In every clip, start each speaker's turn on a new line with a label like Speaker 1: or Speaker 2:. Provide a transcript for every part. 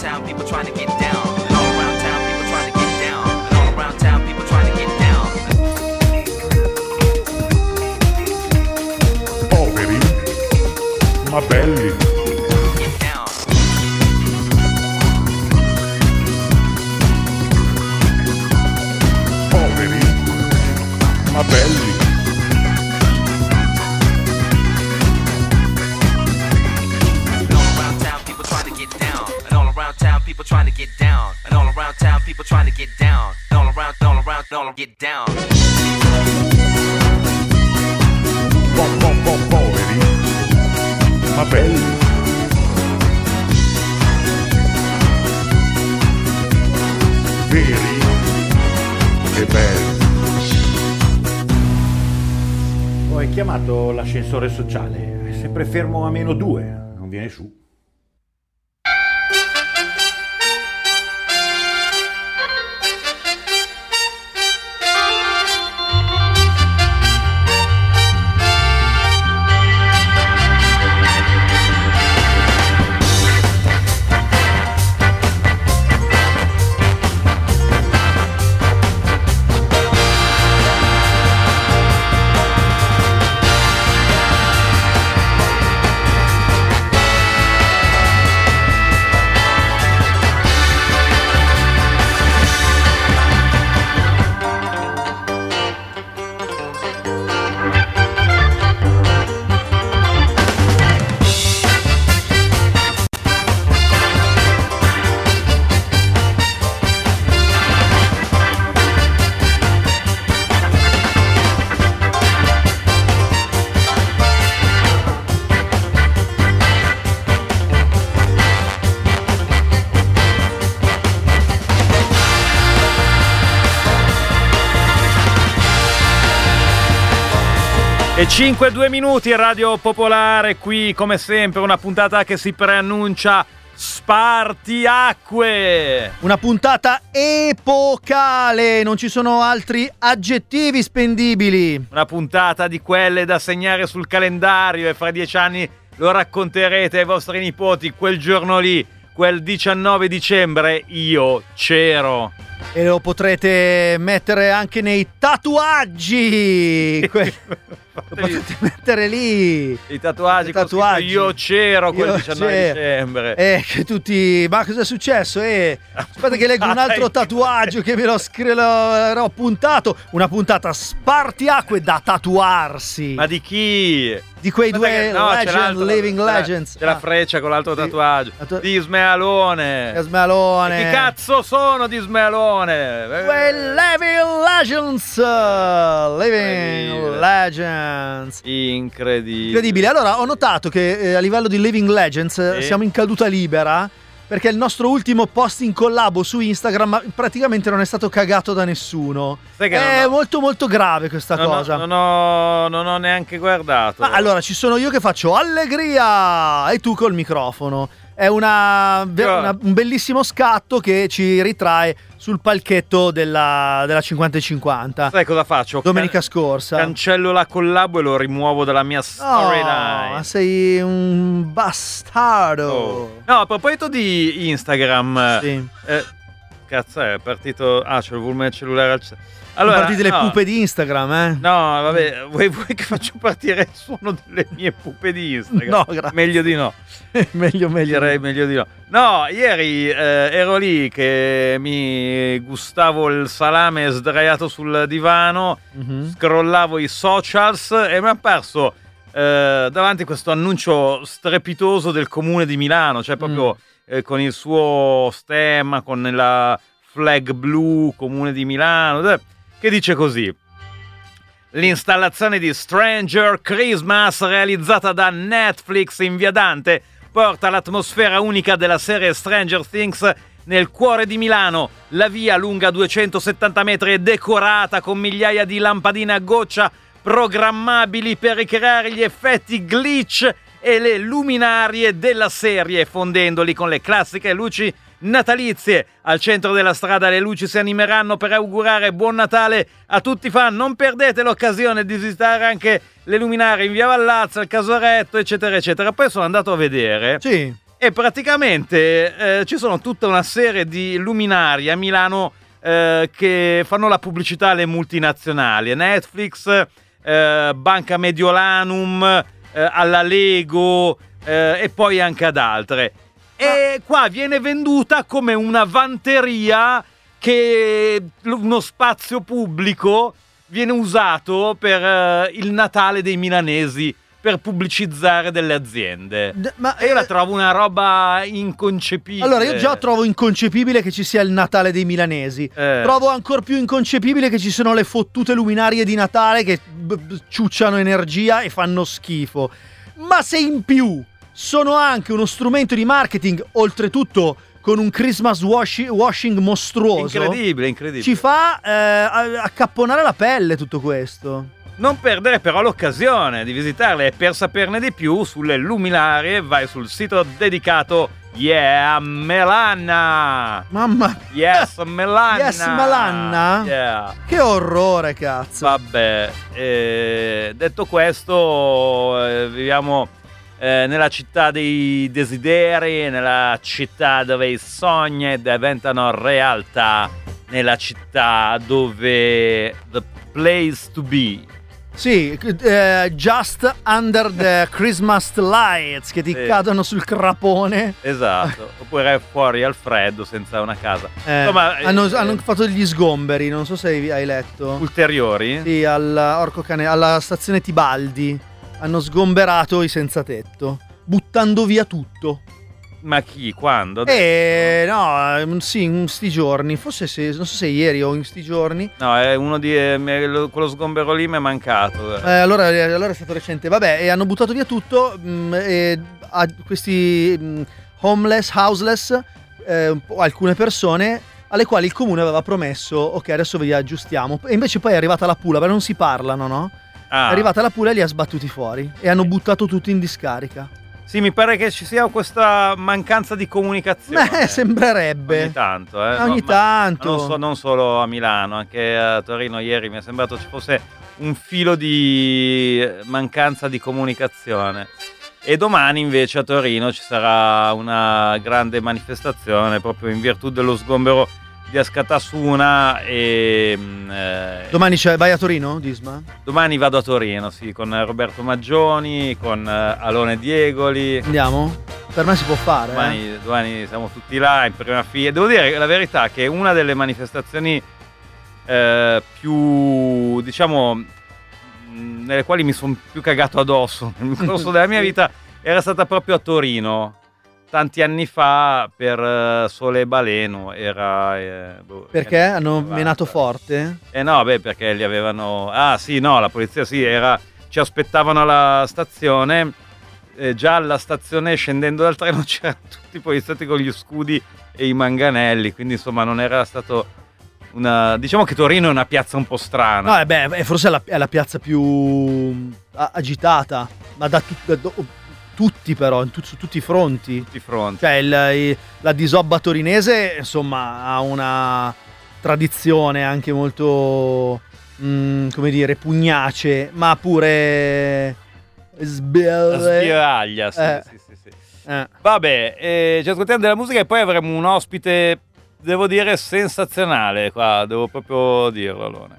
Speaker 1: town, people trying to get down. And all around town, people trying to get down. And all around town, people trying to get down.
Speaker 2: Poveri, ma belli.
Speaker 1: Get down.
Speaker 2: Poveri, ma belli.
Speaker 1: And all around town, people trying to get down. And all around town, people trying to get down. And all around town, people trying to get down. And all around, get down.
Speaker 2: Poveri, ma belli. Veri e belli.
Speaker 3: Ho chiamato l'ascensore sociale, è sempre fermo a -2, non viene su.
Speaker 4: E 5-2 minuti, Radio Popolare, qui come sempre una puntata che si preannuncia spartiacque.
Speaker 5: Una puntata epocale, non ci sono altri aggettivi spendibili.
Speaker 4: Una puntata di quelle da segnare sul calendario e fra 10 anni lo racconterete ai vostri nipoti, quel giorno lì, quel 19 dicembre, io c'ero.
Speaker 5: E lo potrete mettere anche nei tatuaggi. Lo potete mettere lì.
Speaker 4: I tatuaggi. Io c'ero quel 19 dicembre.
Speaker 5: Che tutti. Ma cosa è successo? Aspetta che leggo un altro tatuaggio che me l'ho puntato. Una puntata spartiacque da tatuarsi.
Speaker 4: Ma di chi?
Speaker 5: Di quei living legends.
Speaker 4: C'è la freccia con l'altro tatuaggio. Di Ismealone.
Speaker 5: Ismealone.
Speaker 4: Chi cazzo sono di Ismealone?
Speaker 5: Quei living legends. Living legends.
Speaker 4: Incredibile.
Speaker 5: Allora, ho notato che a livello di living legends siamo in caduta libera, perché il nostro ultimo post in collabo su Instagram praticamente non è stato cagato da nessuno. È molto molto grave questa cosa.
Speaker 4: Non ho neanche guardato.
Speaker 5: Ma allora ci sono io che faccio allegria e tu col microfono. È un bellissimo scatto che ci ritrae sul palchetto della 50/50.
Speaker 4: Sai cosa faccio?
Speaker 5: Domenica scorsa.
Speaker 4: Cancello la collabo e lo rimuovo dalla mia storyline.
Speaker 5: Ma sei un bastardo.
Speaker 4: No, a proposito di Instagram.
Speaker 5: Sì.
Speaker 4: Cazzo, è partito. C'è il volume del cellulare al Allora,
Speaker 5: sono partite le pupe di Instagram,
Speaker 4: No, vabbè, vuoi che faccio partire il suono delle mie pupe di Instagram?
Speaker 5: No, grazie.
Speaker 4: Meglio di no.
Speaker 5: meglio.
Speaker 4: Direi meglio di no. No, ieri ero lì che mi gustavo il salame sdraiato sul divano, scrollavo i socials e mi è apparso davanti questo annuncio strepitoso del comune di Milano, cioè proprio con il suo stemma, con la flag blu, comune di Milano, che dice così: l'installazione di Stranger Christmas realizzata da Netflix in via Dante porta l'atmosfera unica della serie Stranger Things nel cuore di Milano. La via, lunga 270 metri, è decorata con migliaia di lampadine a goccia programmabili per ricreare gli effetti glitch e le luminarie della serie, fondendoli con le classiche luci natalizie. Al centro della strada le luci si animeranno per augurare buon Natale a tutti i fan. Non perdete l'occasione di visitare anche le luminarie in via Vallazza, il Casoretto, eccetera eccetera. Poi sono andato a vedere E praticamente ci sono tutta una serie di luminari a Milano che fanno la pubblicità alle multinazionali, Netflix, Banca Mediolanum, alla Lego e poi anche ad altre. E qua viene venduta come una vanteria che uno spazio pubblico viene usato per il Natale dei milanesi, per pubblicizzare delle aziende. E io la trovo una roba inconcepibile.
Speaker 5: Allora, io già trovo inconcepibile che ci sia il Natale dei milanesi. Trovo ancora più inconcepibile che ci sono le fottute luminarie di Natale che ciucciano energia e fanno schifo. Ma se in più sono anche uno strumento di marketing, oltretutto con un Christmas washing mostruoso,
Speaker 4: incredibile,
Speaker 5: ci fa accapponare la pelle tutto questo.
Speaker 4: Non perdere però l'occasione di visitarle, e per saperne di più sulle luminarie vai sul sito dedicato Melanna.
Speaker 5: Mamma mia.
Speaker 4: Yes, Melanna.
Speaker 5: Yes, Melanna.
Speaker 4: Yeah.
Speaker 5: Che orrore, cazzo.
Speaker 4: Vabbè, detto questo, viviamo nella città dei desideri, nella città dove i sogni diventano realtà, nella città dove the place to be.
Speaker 5: Sì, just under the Christmas lights che ti cadono sul crapone.
Speaker 4: Esatto, oppure fuori al freddo senza una casa. Insomma,
Speaker 5: hanno fatto degli sgomberi, non so se hai letto.
Speaker 4: Ulteriori?
Speaker 5: Sì, alla stazione Tibaldi hanno sgomberato i senza tetto, buttando via tutto.
Speaker 4: Ma chi? Quando?
Speaker 5: No, sì, in sti giorni. Forse non so se ieri o in sti giorni.
Speaker 4: No, è uno di quello sgombero lì mi è mancato.
Speaker 5: Allora è stato recente. Vabbè, e hanno buttato via tutto. A questi houseless, alcune persone alle quali il comune aveva promesso: ok, adesso vi aggiustiamo. E invece poi è arrivata la pula, perché non si parlano, no? È arrivata la pula e li ha sbattuti fuori. E hanno buttato tutto in discarica.
Speaker 4: Sì, mi pare che ci sia questa mancanza di comunicazione.
Speaker 5: Sembrerebbe.
Speaker 4: Ogni tanto,
Speaker 5: Ogni tanto.
Speaker 4: Non solo a Milano, anche a Torino ieri mi è sembrato ci fosse un filo di mancanza di comunicazione. E domani invece a Torino ci sarà una grande manifestazione proprio in virtù dello sgombero di Askatasuna e
Speaker 5: domani vai a Torino, Disma?
Speaker 4: Domani vado a Torino, sì, con Roberto Maggioni, con Alone Diegoli.
Speaker 5: Andiamo? Per me si può fare.
Speaker 4: Domani siamo tutti là in prima fila. Devo dire la verità che una delle manifestazioni più, diciamo, nelle quali mi sono più cagato addosso nel corso della mia vita era stata proprio a Torino. Tanti anni fa per Sole Baleno
Speaker 5: perché hanno menato forte?
Speaker 4: No, perché li avevano. Ah sì, no, la polizia sì, ci aspettavano alla stazione. Già alla stazione, scendendo dal treno, c'erano tutti i poliziotti con gli scudi e i manganelli, quindi insomma non era stato diciamo che Torino è una piazza un po' strana.
Speaker 5: No, forse è la piazza più agitata, ma tutti però, su tutti i fronti. Cioè la disobba torinese, insomma, ha una tradizione anche molto, come dire, pugnace, ma pure
Speaker 4: sbiraglia, sì. Vabbè, ci ascoltiamo della musica e poi avremo un ospite, devo dire, sensazionale qua, devo proprio dirlo, Alone.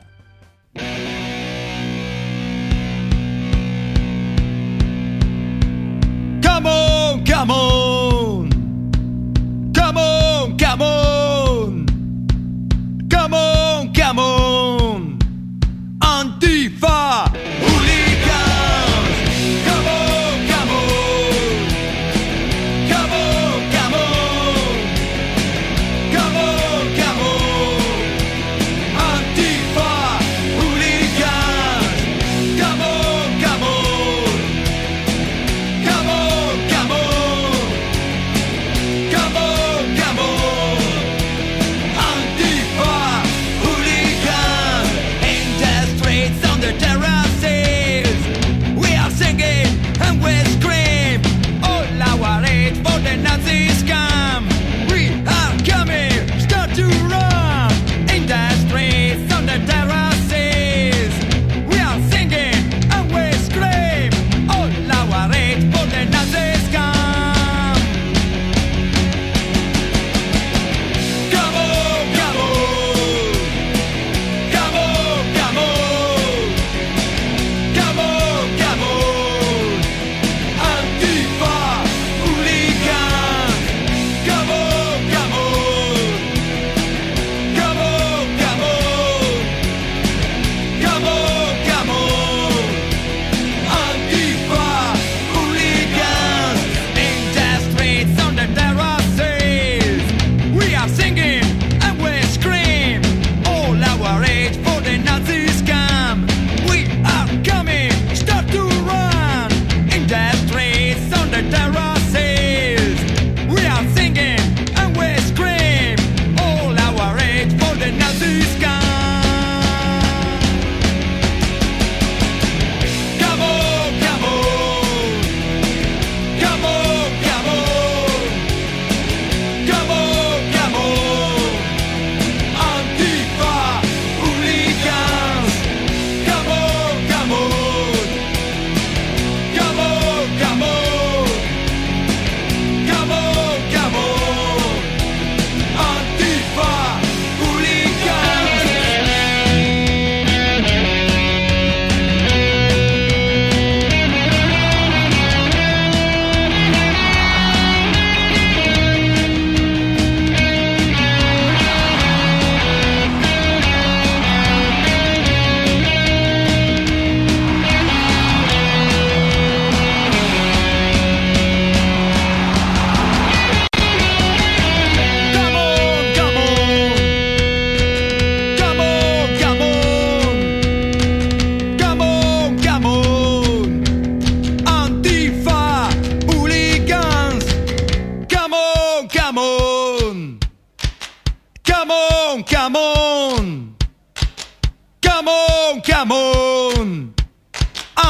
Speaker 6: Come on, come on, come on, come on, come on, come on, Antifa, hooligans, come on, come on, come on, come on, come on, come on, Antifa, hooligans.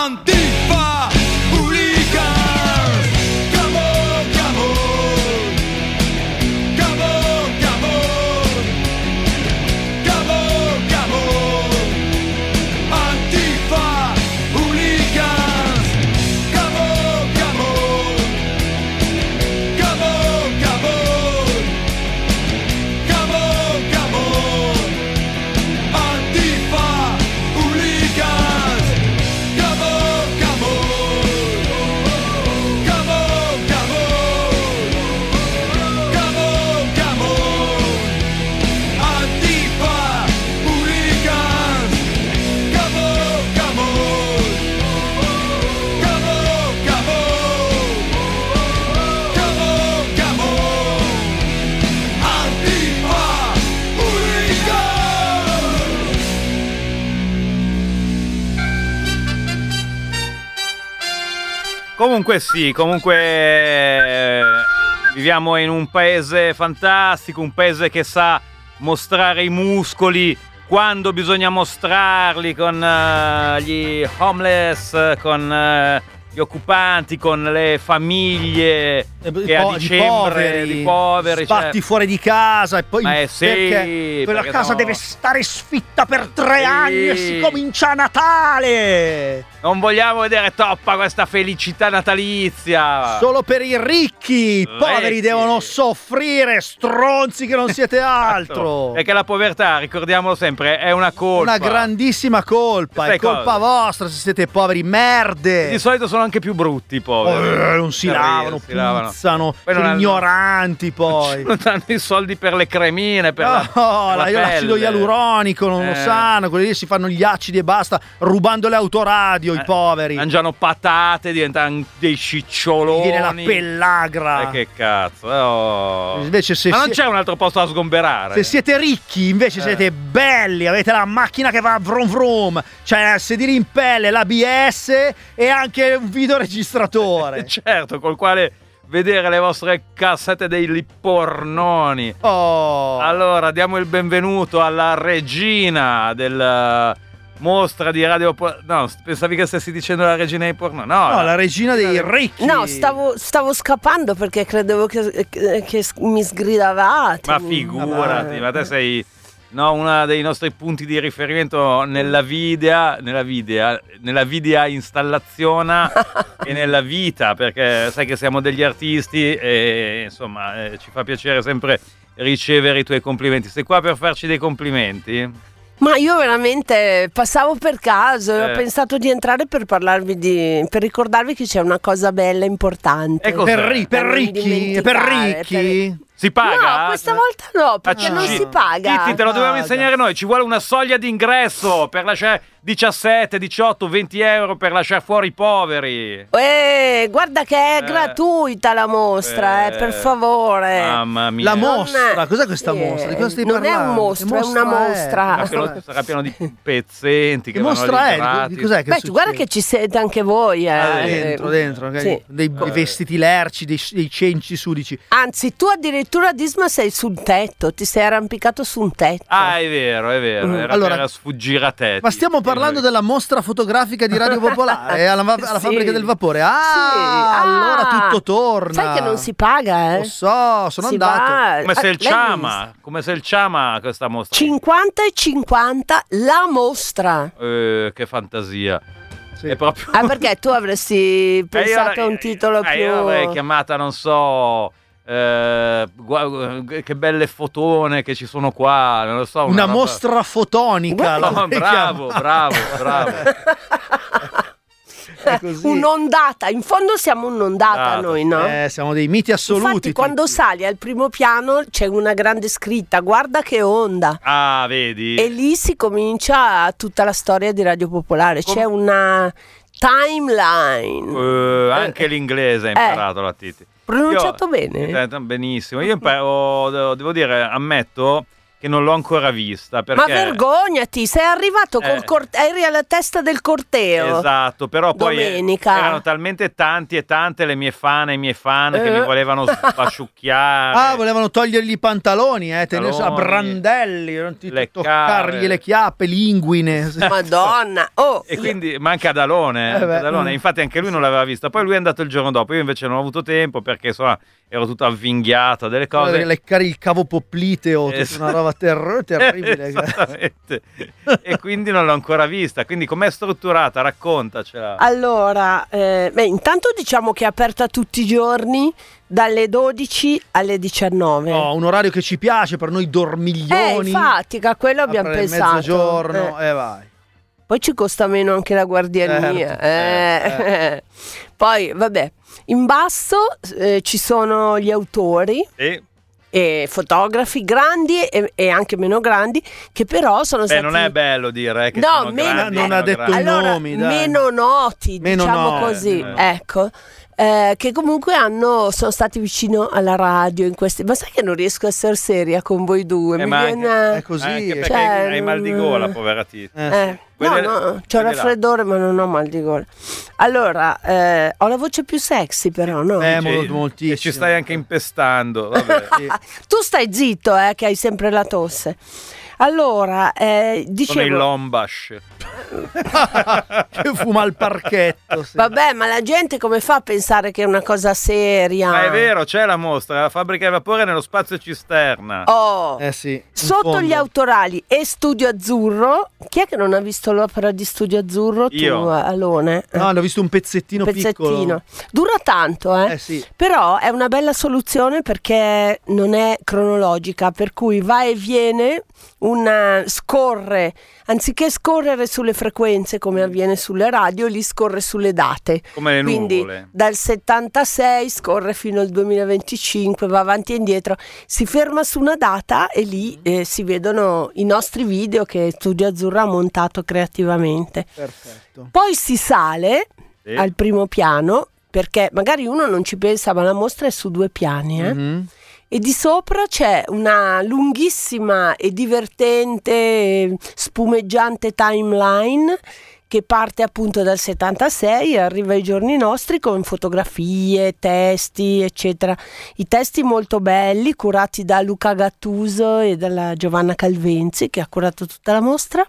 Speaker 6: Antifa Hooligans. Come on, come on. Come on, come on. Come on, come on. Antifa Hooligans. Come on, come on. Come on, come on. Come on, come on. Antifa Hooligans. Come on, come on. Come on, come on. Come on, come on. Antifa Hooligans. Come on, come on. Come on, come on. Come on, come on. Antifa Hooligans.
Speaker 4: Comunque viviamo in un paese fantastico, un paese che sa mostrare i muscoli quando bisogna mostrarli, con gli homeless, con gli occupanti, con le famiglie che a dicembre di poveri,
Speaker 5: sbatti fuori di casa e poi
Speaker 4: sì,
Speaker 5: perché quella casa
Speaker 4: siamo-
Speaker 5: deve stare sfitta per 3
Speaker 4: Sì.
Speaker 5: anni e si comincia a Natale.
Speaker 4: non vogliamo vedere troppa questa felicità natalizia.
Speaker 5: Solo per i ricchi, i poveri
Speaker 4: Ricchi.
Speaker 5: devono soffrire, stronzi che non siete altro.
Speaker 4: E che la povertà, ricordiamolo sempre, è una colpa.
Speaker 5: Una grandissima colpa,
Speaker 4: Sai
Speaker 5: è colpa
Speaker 4: cosa?
Speaker 5: vostra se siete poveri, merde.
Speaker 4: Di solito sono anche più brutti i poveri.
Speaker 5: Non si
Speaker 4: Per
Speaker 5: lavano,
Speaker 4: dire, si lavano.
Speaker 5: puzzano,
Speaker 4: Poi non
Speaker 5: sono
Speaker 4: hanno-
Speaker 5: ignoranti poi.
Speaker 4: Non danno i soldi per le cremine, per la
Speaker 5: l'acido
Speaker 4: pelle.
Speaker 5: ialuronico non lo sanno, quelli lì si fanno gli acidi e basta, rubando le autoradio i poveri.
Speaker 4: Mangiano patate, diventano dei ciccioloni.
Speaker 5: Viene la pellagra.
Speaker 4: Che cazzo. Oh.
Speaker 5: Invece se
Speaker 4: Ma non
Speaker 5: si-
Speaker 4: c'è un altro posto da sgomberare.
Speaker 5: Se siete ricchi, invece siete belli, avete la macchina che va vrum vrum, c'è il sedile in pelle, l'ABS e anche un videoregistratore.
Speaker 4: Certo, col quale vedere le vostre cassette dei pornoni.
Speaker 5: Oh.
Speaker 4: Allora, diamo il benvenuto alla regina del mostra di Radio No, pensavi che stessi dicendo la regina dei porno? No,
Speaker 5: No, la regina dei ricchi.
Speaker 7: No, stavo scappando perché credevo che mi sgridavate.
Speaker 4: Ma figurati, ma te sei uno dei nostri punti di riferimento nella video installazione e nella vita, perché sai che siamo degli artisti e insomma ci fa piacere sempre ricevere i tuoi complimenti. Sei qua per farci dei complimenti?
Speaker 7: Ma io veramente passavo per caso e ho pensato di entrare per parlarvi per ricordarvi che c'è una cosa bella, importante.
Speaker 4: E cos'è?
Speaker 5: Per
Speaker 7: non
Speaker 5: ricchi, per
Speaker 7: dimenticare,
Speaker 5: ricchi.
Speaker 4: Si paga?
Speaker 7: No, questa volta no, perché non si paga.
Speaker 4: Titti, te lo dobbiamo
Speaker 5: Paga.
Speaker 4: insegnare noi. Ci vuole una soglia d'ingresso per lasciare 17, 18, 20 euro per lasciare fuori i poveri.
Speaker 7: Guarda che è gratuita la mostra, per favore.
Speaker 4: Mamma mia.
Speaker 5: La
Speaker 7: Non
Speaker 5: mostra,
Speaker 7: è-
Speaker 5: cos'è questa mostra? Di cosa stai
Speaker 7: non è
Speaker 5: parlando?
Speaker 7: un mostro,
Speaker 5: Che
Speaker 7: è una mostra.
Speaker 4: Ma che lo sarà pieno di pezzenti
Speaker 5: Che
Speaker 4: che vanno
Speaker 5: mostra
Speaker 4: lì
Speaker 5: è?
Speaker 4: gratis.
Speaker 5: Di cos'è che
Speaker 7: Beh,
Speaker 5: succede?
Speaker 7: guarda che ci siete anche voi.
Speaker 5: Dentro, ok?
Speaker 7: Sì.
Speaker 5: Dei vestiti lerci, dei cenci sudici.
Speaker 7: Anzi, tu addirittura, Disma, sei sul tetto, ti sei arrampicato su un tetto.
Speaker 4: Ah, è vero, era
Speaker 5: Allora,
Speaker 4: per sfuggire a te.
Speaker 5: Ma stiamo parlando della mostra fotografica di Radio Popolare alla
Speaker 7: Sì.
Speaker 5: fabbrica del vapore. Ah,
Speaker 7: Sì.
Speaker 5: allora tutto torna.
Speaker 7: Sai che non si paga,
Speaker 5: Lo so, sono
Speaker 7: Si
Speaker 5: andato.
Speaker 7: va-
Speaker 4: Come se il
Speaker 7: lei l'ha
Speaker 4: Ciama, come se il Ciama questa mostra.
Speaker 7: 50 e 50 la mostra.
Speaker 4: Che fantasia.
Speaker 5: Sì.
Speaker 4: È proprio
Speaker 7: Perché tu avresti pensato a un titolo più...
Speaker 4: Io l'avrei chiamata, non so, che belle fotone che ci sono qua, non lo so.
Speaker 5: Una
Speaker 4: roba-
Speaker 5: mostra fotonica.
Speaker 7: Guarda-
Speaker 5: l'avrei
Speaker 4: bravo,
Speaker 5: chiamata.
Speaker 4: bravo.
Speaker 5: È così.
Speaker 7: Un'ondata, in fondo siamo un'ondata
Speaker 4: Esatto.
Speaker 7: noi, no?
Speaker 5: Siamo dei miti assoluti.
Speaker 7: Infatti quando
Speaker 5: Titti.
Speaker 7: sali al primo piano c'è una grande scritta, guarda che onda.
Speaker 4: Ah, vedi?
Speaker 7: E lì si comincia tutta la storia di Radio Popolare, c'è una timeline.
Speaker 4: Anche l'inglese ha imparato la Titi.
Speaker 7: Pronunciato bene.
Speaker 4: Benissimo. Io devo dire, ammetto che non l'ho ancora vista. Perché...
Speaker 7: Ma vergognati, sei arrivato eri alla testa del corteo.
Speaker 4: Esatto, però poi
Speaker 7: domenica.
Speaker 4: Erano talmente tanti e tante le mie fan e i miei fan che mi volevano spasciucchiare.
Speaker 5: Volevano togliergli i pantaloni, tenersi a brandelli, non ti toccargli le chiappe, linguine.
Speaker 7: Madonna.
Speaker 4: E quindi manca Adalone. Infatti anche lui non l'aveva vista. Poi lui è andato il giorno dopo. Io invece non ho avuto tempo perché insomma ero tutto avvinghiato delle cose.
Speaker 5: Leccare il cavo popliteo, una roba terribile.
Speaker 4: Esattamente. E quindi non l'ho ancora vista. Quindi com'è strutturata? Raccontacela.
Speaker 7: Allora, intanto diciamo che è aperta tutti i giorni dalle 12 alle 19.
Speaker 5: Un orario che ci piace, per noi dormiglioni.
Speaker 7: Infatti, a quello abbiamo pensato.
Speaker 5: Mezzogiorno, vai.
Speaker 7: Poi ci costa meno anche la guardiania. Poi, vabbè, in basso ci sono gli autori e fotografi grandi e anche meno grandi, che però sono stati...
Speaker 4: non è bello dire che sono grandi,
Speaker 5: non ha detto i nomi, dai.
Speaker 7: Meno noti, diciamo così, ecco. Che comunque sono stati vicino alla radio in questi. Ma sai che non riesco a essere seria con voi due?
Speaker 5: È così.
Speaker 4: Anche perché hai mal di gola, povera Tita.
Speaker 7: No, c'ho il raffreddore, ma non ho mal di gola. Allora, ho la voce più sexy, però, no?
Speaker 5: Moltissimo.
Speaker 4: E ci stai anche impestando. Vabbè.
Speaker 7: Tu stai zitto, che hai sempre la tosse. Allora, dicevo...
Speaker 4: Sono i Lombash.
Speaker 5: Che fuma al parchetto. Sì.
Speaker 7: Vabbè, ma la gente come fa a pensare che è una cosa seria?
Speaker 4: Ma è vero, c'è la mostra, la fabbrica di vapore nello spazio cisterna.
Speaker 5: Sì.
Speaker 7: Sotto gli autorali e Studio Azzurro. Chi è che non ha visto l'opera di Studio Azzurro?
Speaker 4: Io.
Speaker 7: Tu, Alone?
Speaker 5: No, ne ho visto un pezzettino piccolo.
Speaker 7: Dura tanto,
Speaker 5: sì.
Speaker 7: Però è una bella soluzione perché non è cronologica, per cui va e viene, scorre, anziché scorrere sulle frequenze come avviene sulle radio, lì scorre sulle date.
Speaker 4: Come le
Speaker 7: Quindi
Speaker 4: nuvole.
Speaker 7: dal 76 scorre fino al 2025, va avanti e indietro, si ferma su una data e lì si vedono i nostri video che Studio Azzurro ha montato creativamente.
Speaker 5: Perfetto.
Speaker 7: Poi si sale al primo piano, perché magari uno non ci pensa, ma la mostra è su 2 piani, e di sopra c'è una lunghissima e divertente, spumeggiante timeline che parte appunto dal 76 e arriva ai giorni nostri con fotografie, testi, eccetera. I testi molto belli, curati da Luca Gattuso e dalla Giovanna Calvenzi, che ha curato tutta la mostra.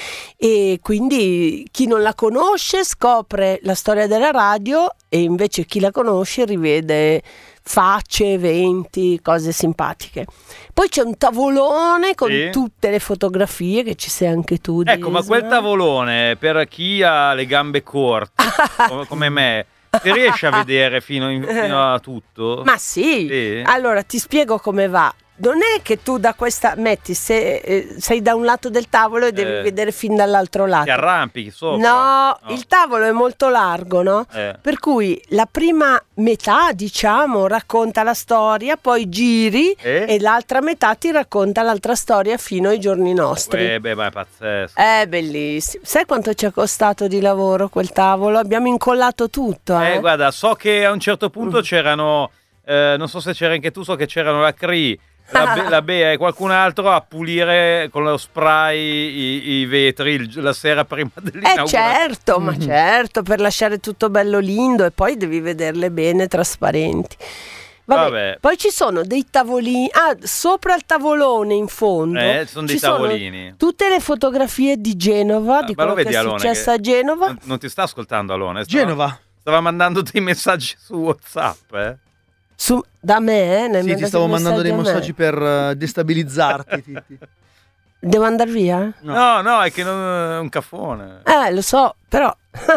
Speaker 7: E quindi chi non la conosce scopre la storia della radio, e invece chi la conosce rivede facce, eventi, cose simpatiche. Poi c'è un tavolone con tutte le fotografie, che ci sei anche tu.
Speaker 4: Ecco, ma quel tavolone, per chi ha le gambe corte come me, si riesce a vedere fino a tutto?
Speaker 7: Ma sì. Allora ti spiego come va. Non è che tu da questa sei da un lato del tavolo e devi vedere fin dall'altro lato.
Speaker 4: Ti arrampichi sopra.
Speaker 7: No, il tavolo è molto largo, no? Per cui la prima metà, diciamo, racconta la storia, poi giri e l'altra metà ti racconta l'altra storia fino ai giorni nostri.
Speaker 4: Ma è pazzesco.
Speaker 7: È bellissimo. Sai quanto ci è costato di lavoro quel tavolo? Abbiamo incollato tutto.
Speaker 4: Guarda, so che a un certo punto c'erano, non so se c'era anche tu, so che c'erano la CRI, la Bea e qualcun altro a pulire con lo spray i vetri la sera prima dell'inaugurazione.
Speaker 7: Certo, ma certo, per lasciare tutto bello lindo, e poi devi vederle bene trasparenti. Vabbè. Poi ci sono dei tavolini, sopra il tavolone in fondo
Speaker 4: sono dei tavolini.
Speaker 7: Sono tutte le fotografie di Genova, di quello che è successo a Genova.
Speaker 4: Non ti sta ascoltando Alone?
Speaker 5: Genova
Speaker 4: stava mandando dei messaggi su WhatsApp,
Speaker 7: Da me,
Speaker 5: Sì, ti stavo mandando dei messaggi per destabilizzarti.
Speaker 7: Devo andare via?
Speaker 4: No, è che è un caffone.
Speaker 7: Lo so, però.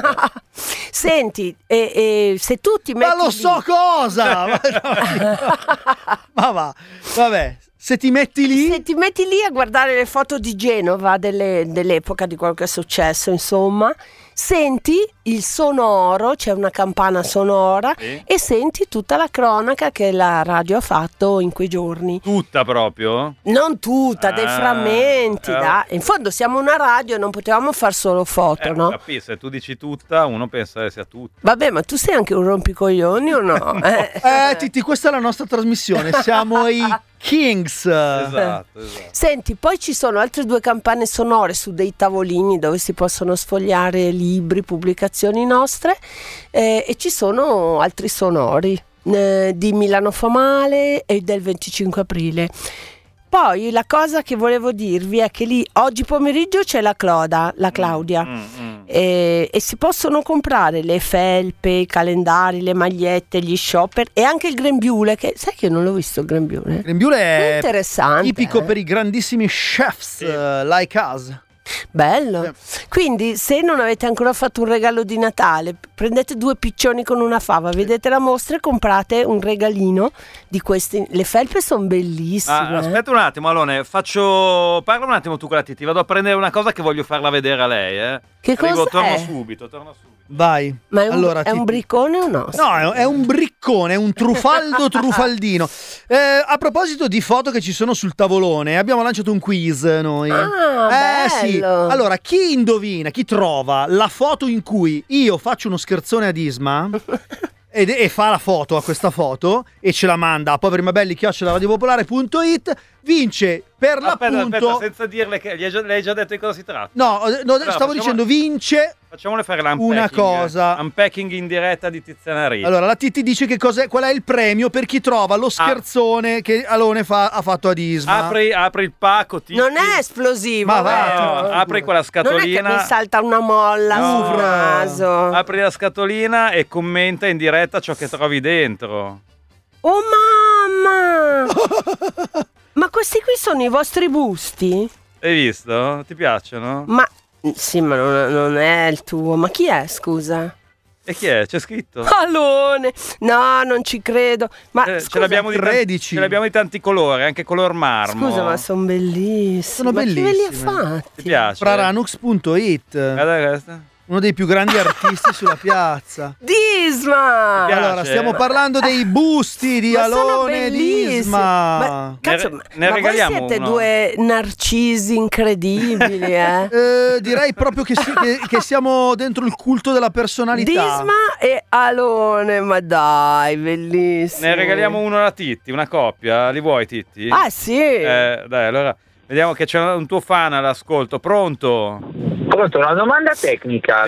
Speaker 7: Senti, se tu ti metti.
Speaker 5: Ma lo so cosa! Ma va, vabbè. Se ti metti lì
Speaker 7: a guardare le foto di Genova dell'epoca, di quello che è successo, insomma, senti il sonoro, c'è una campana sonora e senti tutta la cronaca che la radio ha fatto in quei giorni.
Speaker 4: Tutta proprio?
Speaker 7: Non tutta, dei frammenti. In fondo siamo una radio e non potevamo far solo foto, no?
Speaker 4: Capisci, se tu dici tutta, uno pensa che sia tutta.
Speaker 7: Vabbè, ma tu sei anche un rompicoglioni o no?
Speaker 5: Titti, questa è la nostra trasmissione, siamo i Kings.
Speaker 4: Esatto.
Speaker 7: Senti, poi ci sono altre 2 campane sonore su dei tavolini dove si possono sfogliare libri, pubblicazioni nostre, e ci sono altri sonori di Milano fa male e del 25 aprile. Poi la cosa che volevo dirvi è che lì oggi pomeriggio c'è la Claudia, e si possono comprare le felpe, i calendari, le magliette, gli shopper e anche il grembiule, che sai che io non l'ho visto il grembiule.
Speaker 5: Il grembiule è
Speaker 7: interessante,
Speaker 5: tipico per i grandissimi chefs like us.
Speaker 7: Bello. Quindi se non avete ancora fatto un regalo di Natale, prendete 2 piccioni con una fava, vedete la mostra e comprate un regalino di questi. Le felpe sono bellissime.
Speaker 4: Aspetta un attimo, Alone, parla un attimo tu con la Titi, vado a prendere una cosa che voglio farla vedere a lei.
Speaker 7: Che cosa
Speaker 4: torno
Speaker 7: è?
Speaker 4: subito.
Speaker 5: Vai.
Speaker 7: Ma è
Speaker 5: allora,
Speaker 7: un briccone o no?
Speaker 5: No, è un briccone, è un trufaldino. A proposito di foto che ci sono sul tavolone, abbiamo lanciato un quiz noi.
Speaker 7: Bello.
Speaker 5: Sì. Allora, chi indovina, chi trova la foto in cui io faccio uno scherzone ad Isma e fa la foto a questa foto e ce la manda a poverimabelli@radiopopolare.it, vince per l'appunto.
Speaker 4: Aspetta, senza dirle che lei ha già detto di cosa si tratta.
Speaker 5: No, stavo dicendo vince.
Speaker 4: Facciamole fare l'unpacking.
Speaker 5: Una cosa.
Speaker 4: Unpacking in diretta di Tiziana Ricci.
Speaker 5: Allora, la Titti dice qual è il premio per chi trova lo scherzone che Alone ha fatto ad Isma.
Speaker 4: Apri il pacco, Titti.
Speaker 7: Non è esplosivo.
Speaker 5: Ma va.
Speaker 4: No, apri quella scatolina.
Speaker 7: Non è che mi salta una molla sul naso.
Speaker 4: Apri la scatolina e commenta in diretta ciò che trovi dentro.
Speaker 7: Oh mamma! Ma questi qui sono i vostri busti?
Speaker 4: Hai visto? Ti piacciono?
Speaker 7: Ma sì, ma non è il tuo. Ma chi è, scusa?
Speaker 4: E chi è? C'è scritto?
Speaker 7: Alone! No, non ci credo. Ma
Speaker 4: ce
Speaker 7: scusa,
Speaker 4: l'abbiamo di tanti colori, anche color marmo.
Speaker 7: Scusa, ma sono bellissimi.
Speaker 5: Sono
Speaker 7: ma
Speaker 5: bellissimi.
Speaker 7: chi ve li ha fatti?
Speaker 4: Ti piace?
Speaker 5: Fraranux.it.
Speaker 4: Guarda questa.
Speaker 5: Uno dei più grandi artisti sulla piazza.
Speaker 7: Disma!
Speaker 5: Allora, stiamo parlando dei busti di Alone e Disma.
Speaker 7: Ma cazzo,
Speaker 4: ne regaliamo
Speaker 7: voi siete
Speaker 4: uno.
Speaker 7: 2 narcisi incredibili,
Speaker 5: direi proprio che siamo dentro il culto della personalità.
Speaker 7: Disma e Alone, ma dai, bellissimo.
Speaker 4: Ne regaliamo uno alla Titti, una coppia. Li vuoi, Titti?
Speaker 7: Ah, sì.
Speaker 4: Dai, allora vediamo che c'è un tuo fan all'ascolto. Pronto?
Speaker 8: Pronto, una domanda tecnica,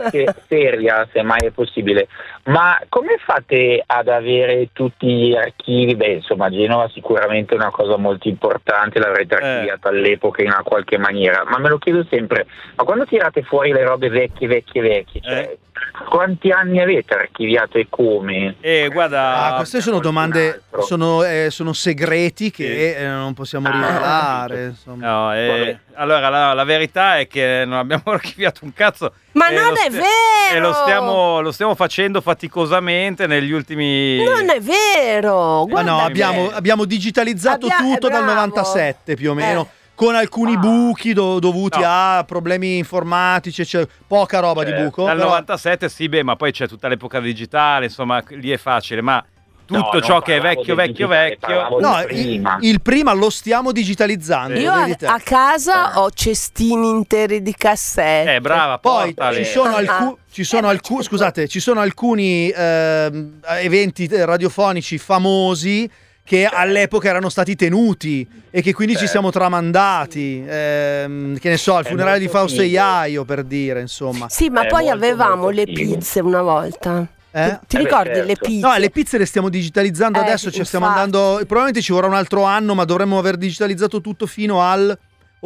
Speaker 8: seria, se mai è possibile. Ma come fate ad avere tutti gli archivi? Beh, insomma, Genova sicuramente è una cosa molto importante, l'avrete archiviata all'epoca in una qualche maniera, ma me lo chiedo sempre, ma quando tirate fuori le robe vecchie, cioè, quanti anni avete archiviato e come?
Speaker 4: Guarda,
Speaker 5: queste sono domande, sono segreti che non possiamo rivelare. Insomma.
Speaker 4: No, allora la verità è che non abbiamo archiviato un cazzo.
Speaker 7: Ma non è vero!
Speaker 4: E lo stiamo facendo faticosamente negli ultimi.
Speaker 7: Non è vero!
Speaker 5: Ma no, abbiamo digitalizzato tutto dal 97 più o meno. Con alcuni buchi dovuti a problemi informatici, c'è poca roba di buco.
Speaker 4: Dal 97 sì, ma poi c'è tutta l'epoca digitale, insomma, lì è facile, ma tutto ciò che è vecchio.
Speaker 5: No, il prima lo stiamo digitalizzando.
Speaker 7: Io a casa ho cestini interi di cassette.
Speaker 4: Brava,
Speaker 5: poi
Speaker 4: portali.
Speaker 5: ci sono alcuni eventi radiofonici famosi che all'epoca erano stati tenuti e che quindi ci siamo tramandati, che ne so, il funerale di Fausto e Iaio, per dire, insomma.
Speaker 7: Sì, ma poi avevamo le pizze una volta. Ti ricordi le pizze?
Speaker 5: No, le pizze le stiamo digitalizzando adesso, stiamo andando, probabilmente ci vorrà un altro anno, ma dovremmo aver digitalizzato tutto fino al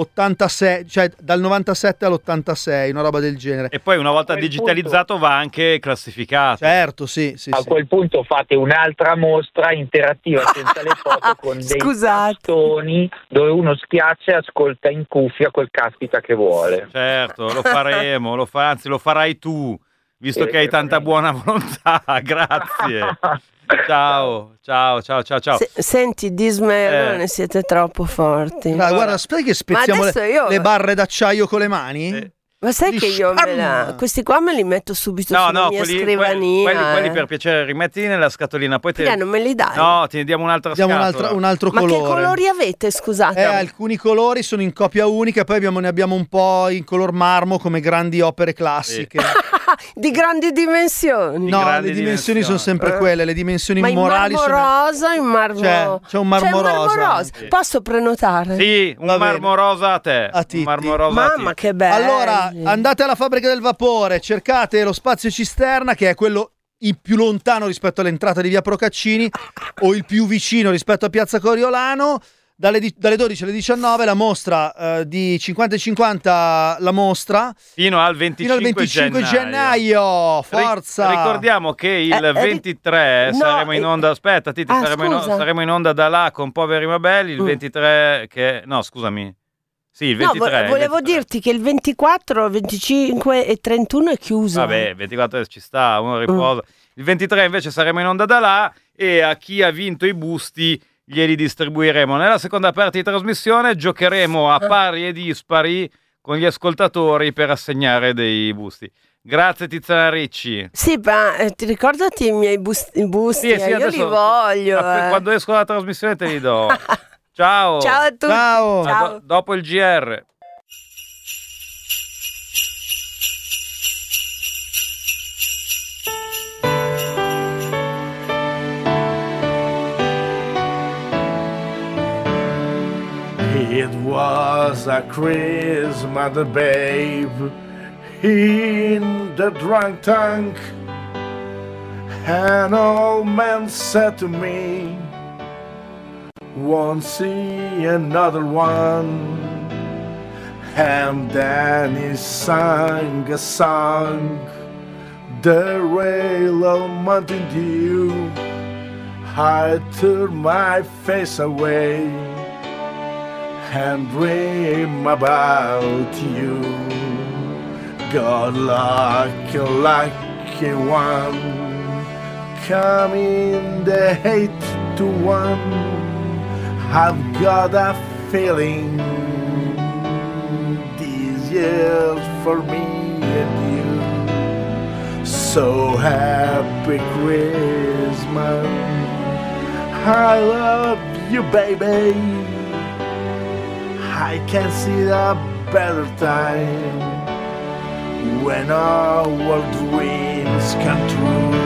Speaker 5: 86, cioè dal 97 all'86, una roba del genere.
Speaker 4: E poi una volta digitalizzato va anche classificato.
Speaker 5: Certo, sì.
Speaker 8: A quel punto fate un'altra mostra interattiva senza le foto con dei tastoni dove uno schiaccia e ascolta in cuffia quel caspita che vuole.
Speaker 4: Certo, lo faremo, anzi lo farai tu, visto che hai tanta buona volontà. Grazie. Ciao.
Speaker 7: Senti, Disma, siete troppo forti.
Speaker 5: Guarda, aspetta che spezziamo le barre d'acciaio con le mani.
Speaker 7: Ma sai che io questi qua me li metto subito sulla mia scrivania.
Speaker 4: Quelli per piacere, rimettili nella scatolina. Poi
Speaker 7: non me li dai?
Speaker 4: No, ti diamo un'altra scatola.
Speaker 5: un altro
Speaker 7: Ma
Speaker 5: colore.
Speaker 7: che colori avete, scusate?
Speaker 5: Alcuni colori sono in copia unica, poi ne abbiamo un po' in color marmo come grandi opere classiche.
Speaker 7: Di grandi dimensioni.
Speaker 5: No,
Speaker 4: grandi
Speaker 5: le dimensioni sono sempre quelle, le dimensioni
Speaker 7: Ma in
Speaker 5: morali
Speaker 7: marmo rosa, in marmo...
Speaker 5: C'è un marmo rosa.
Speaker 7: Sì. Posso prenotare?
Speaker 4: Sì, un marmo rosa a te.
Speaker 5: A Titti.
Speaker 4: Un marmo rosa a
Speaker 7: Mamma,
Speaker 4: te.
Speaker 7: che bello.
Speaker 5: Allora, andate alla fabbrica del vapore, cercate lo spazio cisterna, che è quello il più lontano rispetto all'entrata di via Procaccini o il più vicino rispetto a piazza Coriolano. Dalle 12 alle 19 la mostra di 50-50, la mostra
Speaker 4: Fino al 25
Speaker 5: gennaio. Forza.
Speaker 4: Ricordiamo che il 23 saremo in onda. Aspetta, Titti, saremo in onda da là con Poveri ma Belli. Il 23 che... No, scusami. Sì, il 23.
Speaker 7: No, volevo dirti che il 24, 25 e 31 è chiuso.
Speaker 4: Vabbè, 24 ci sta, uno riposa. Il 23 invece saremo in onda da là e a chi ha vinto i busti glieli distribuiremo. Nella seconda parte di trasmissione giocheremo a pari e dispari con gli ascoltatori per assegnare dei busti. Grazie Tiziana Ricci.
Speaker 7: Sì, ma ti ricordati i miei busti?
Speaker 4: Sì,
Speaker 7: Io li voglio.
Speaker 4: Quando esco dalla trasmissione te li do. Ciao.
Speaker 7: Ciao a tutti.
Speaker 5: Ciao.
Speaker 4: Dopo il GR.
Speaker 6: It was a Christmas, babe, in the drunk tank. An old man said to me, won't see another one. And then he sang a song, the rail of Mountain Dew. I turned my face away and dream about you. God, lucky, lucky one, coming the 8 to 1. I've got a feeling these years for me and you. So happy Christmas, I love you, baby. I can see a better time when our dreams come true.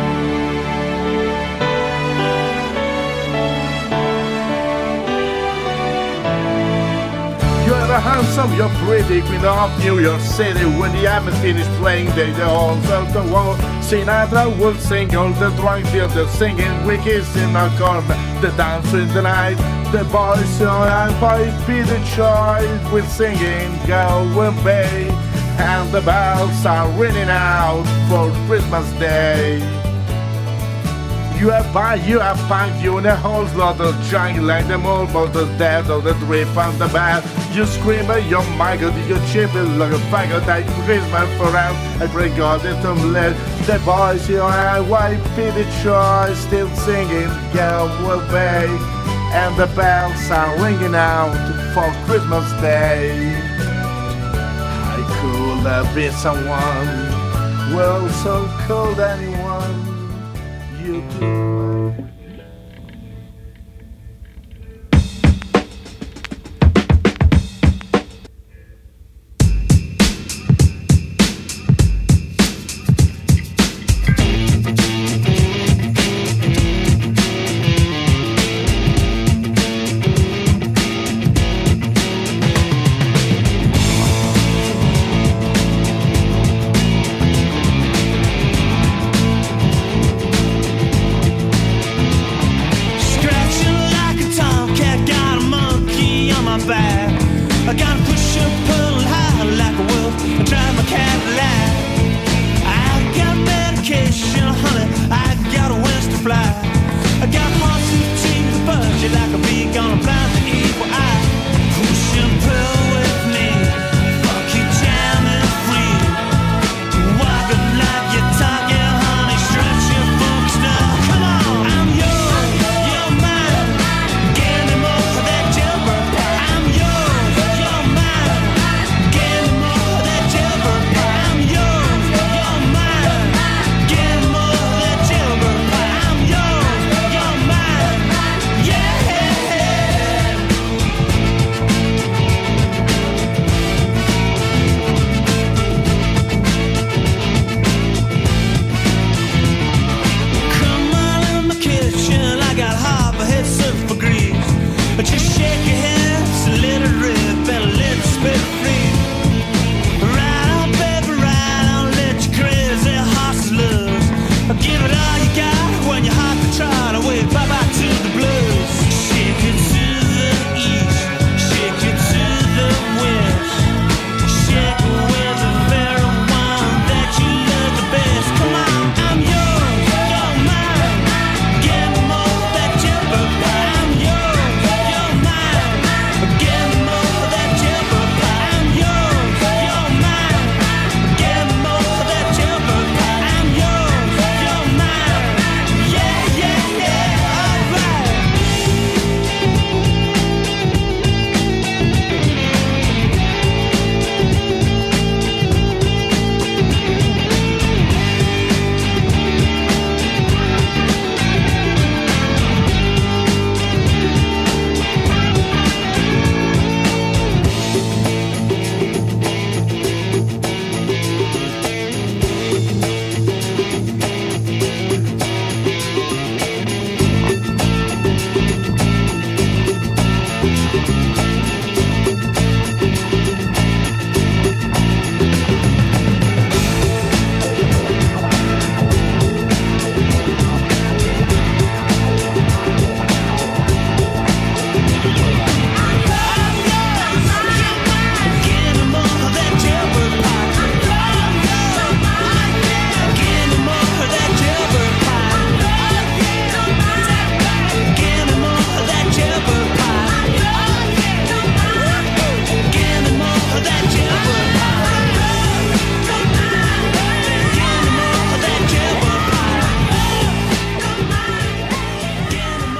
Speaker 6: You're handsome, you're pretty, queen of New York City. When the haven't finished playing, they all felt the wall. Sinatra will sing, all the drunk feel the singing. We kiss in our corner, the dance in the night. The boys and boys be the choice. We're singing, go away, and the bells are ringing out for Christmas Day. You have punk, you in a whole lot of jungle like the mole, both the dead of the drip on the bed. You scream at your Michael, you chip it like a faggot, that Christmas forever. I pray God that don't let the boys, you and white be the choice, still singing, go away. And the bells are ringing out for Christmas Day. I could have been someone, well, so cold anyone. You do.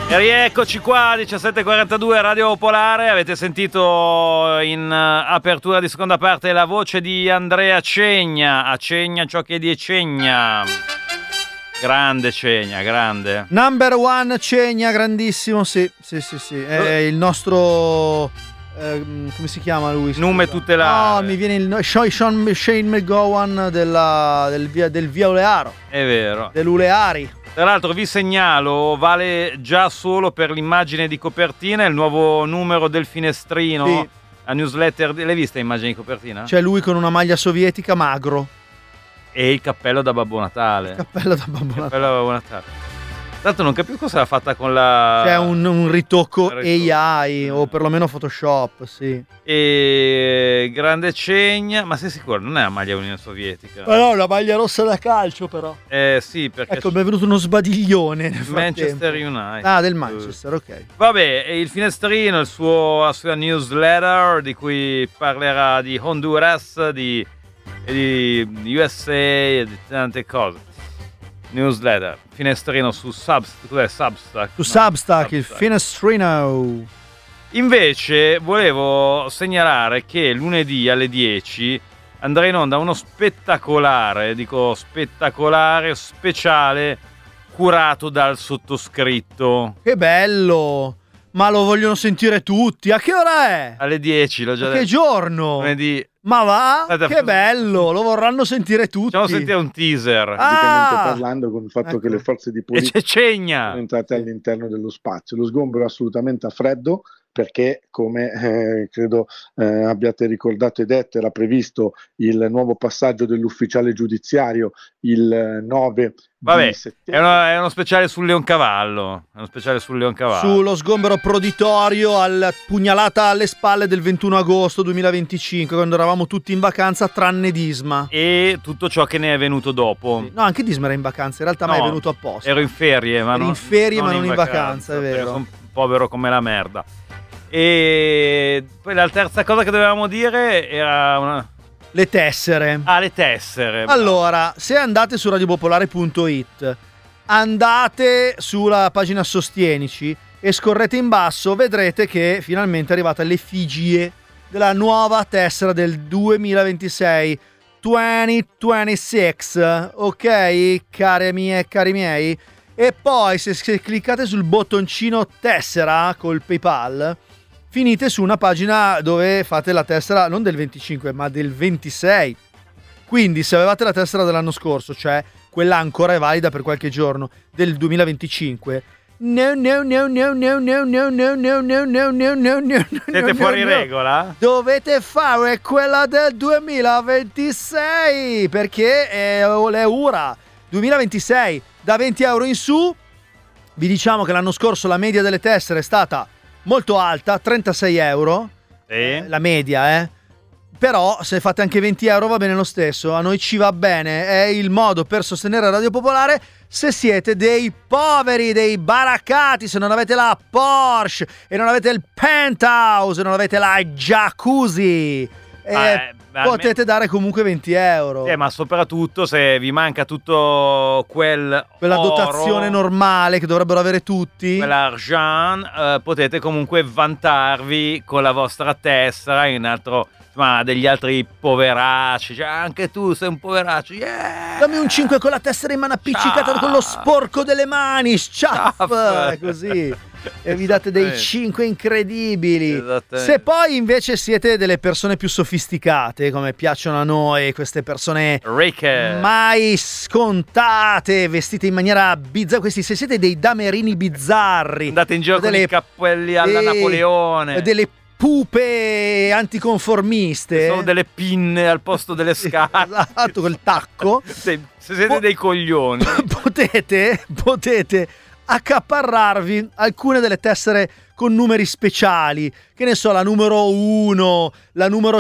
Speaker 4: E rieccoci qua, 17:42 Radio Popolare. Avete sentito in apertura di seconda parte la voce di Andrea Cegna. A Cegna ciò che è di Cegna. Grande Cegna, grande.
Speaker 5: Number one Cegna, grandissimo, sì. È il nostro... come si chiama lui?
Speaker 4: Nume tutelare.
Speaker 5: No, mi viene il Shane McGowan del Via Ulearo.
Speaker 4: È vero.
Speaker 5: Dell'Uleari.
Speaker 4: Tra l'altro vi segnalo, vale già solo per l'immagine di copertina, il nuovo numero del Finestrino.
Speaker 5: Sì.
Speaker 4: La newsletter, l'hai vista l'immagine di copertina?
Speaker 5: C'è lui con una maglia sovietica magro.
Speaker 4: E il cappello da Babbo Natale.
Speaker 5: Cappello da Babbo Natale.
Speaker 4: Tanto non capisco cosa l'ha fatta con la...
Speaker 5: C'è un ritocco AI o perlomeno Photoshop, sì.
Speaker 4: E grande Cegna, ma sei sicuro? Non è la maglia Unione Sovietica?
Speaker 5: Ma no, la maglia rossa da calcio però.
Speaker 4: Sì, perché...
Speaker 5: Ecco, mi è venuto uno sbadiglione nel
Speaker 4: Manchester United.
Speaker 5: Ah, del Manchester, ok.
Speaker 4: Vabbè, e il Finestrino, la sua newsletter di cui parlerà di Honduras, di USA e di tante cose. Newsletter, Finestrino su Substack. Cos'è Substack?
Speaker 5: Su Substack, il Finestrino.
Speaker 4: Invece volevo segnalare che lunedì alle 10 andrà in onda uno spettacolare speciale curato dal sottoscritto.
Speaker 5: Che bello! Ma lo vogliono sentire tutti. A che ora è?
Speaker 4: Alle 10, l'ho già detto.
Speaker 5: Che giorno?
Speaker 4: Lunedì.
Speaker 5: Ma va? Che bello, lo vorranno sentire tutti.
Speaker 4: Facciamo sentire un teaser.
Speaker 6: Praticamente parlando, con il fatto che le forze di polizia sono entrate all'interno dello spazio. Lo sgombero è assolutamente a freddo, perché come credo abbiate ricordato e detto, era previsto il nuovo passaggio dell'ufficiale giudiziario il 9
Speaker 4: Vabbè,
Speaker 6: di settembre.
Speaker 4: È uno speciale sul Leoncavallo.
Speaker 5: Sullo sgombero proditorio, al pugnalata alle spalle del 21 agosto 2025, quando eravamo tutti in vacanza tranne Disma.
Speaker 4: E tutto ciò che ne è venuto dopo.
Speaker 5: Sì. No, anche Disma era in vacanza, in realtà mai è venuto apposta.
Speaker 4: Ero in ferie, ma non
Speaker 5: in vacanza, è vero.
Speaker 4: Sono povero come la merda. E poi la terza cosa che dovevamo dire era
Speaker 5: le tessere.
Speaker 4: Le tessere.
Speaker 5: Allora, se andate su radiopopolare.it, andate sulla pagina Sostienici e scorrete in basso, vedrete che finalmente è arrivata l'effigie della nuova tessera del 2026. 2026, ok, cari miei? E poi se cliccate sul bottoncino tessera col PayPal, finite su una pagina dove fate la tessera non del 25 ma del 26. Quindi se avevate la tessera dell'anno scorso, cioè quella ancora è valida per qualche giorno, del 2025,
Speaker 4: siete fuori regola?
Speaker 5: Dovete fare quella del 2026 perché è ora 2026 da 20 euro in su. Vi diciamo che l'anno scorso la media delle tessere è stata molto alta, 36 euro, la media, però se fate anche 20 euro va bene lo stesso, a noi ci va bene, è il modo per sostenere Radio Popolare se siete dei poveri, dei baraccati, se non avete la Porsche e non avete il penthouse e non avete la jacuzzi. Potete dare comunque 20 euro.
Speaker 4: Ma soprattutto se vi manca tutto quella
Speaker 5: dotazione normale che dovrebbero avere tutti,
Speaker 4: quell'argent, potete comunque vantarvi con la vostra tessera in altro, degli altri poveracci. Cioè, anche tu sei un poveraccio.
Speaker 5: Dammi un 5 con la tessera in mano appiccicata con lo sporco delle mani. Sciaff! Così. E vi date dei 5 incredibili. Se poi invece siete delle persone più sofisticate, come piacciono a noi, queste persone
Speaker 4: ricche,
Speaker 5: mai scontate, vestite in maniera bizzarra, se siete dei damerini bizzarri,
Speaker 4: andate in giro con i cappelli alla Napoleone,
Speaker 5: delle pupe anticonformiste,
Speaker 4: sono delle pinne al posto delle scarpe,
Speaker 5: esatto, col tacco.
Speaker 4: Se siete dei coglioni,
Speaker 5: potete accaparrarvi alcune delle tessere con numeri speciali, che ne so, la numero 1, la numero